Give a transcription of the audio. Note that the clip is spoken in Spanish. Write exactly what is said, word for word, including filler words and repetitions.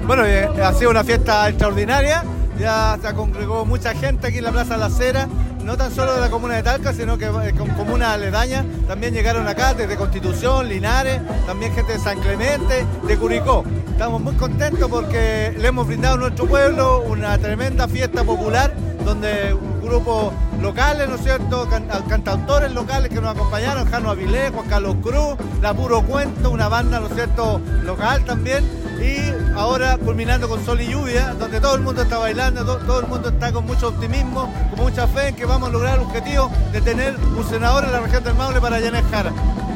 Bueno, eh, ha sido una fiesta extraordinaria, ya se congregó mucha gente aquí en la Plaza La Acera, no tan solo de la comuna de Talca, sino que eh, con comunas aledañas también llegaron acá, desde Constitución, Linares, también gente de San Clemente, de Curicó. Estamos muy contentos porque le hemos brindado a nuestro pueblo una tremenda fiesta popular, donde grupos locales, ¿no es cierto?, Can cantautores locales que nos acompañaron, Jano Avilés, Juan Carlos Cruz, La Puro Cuento, una banda, ¿no es cierto?, local también. Y ahora culminando con Sol y Lluvia, donde todo el mundo está bailando, to todo el mundo está con mucho optimismo, con mucha fe en que vamos a lograr el objetivo de tener un senador en la región del Maule para Yanez Jara.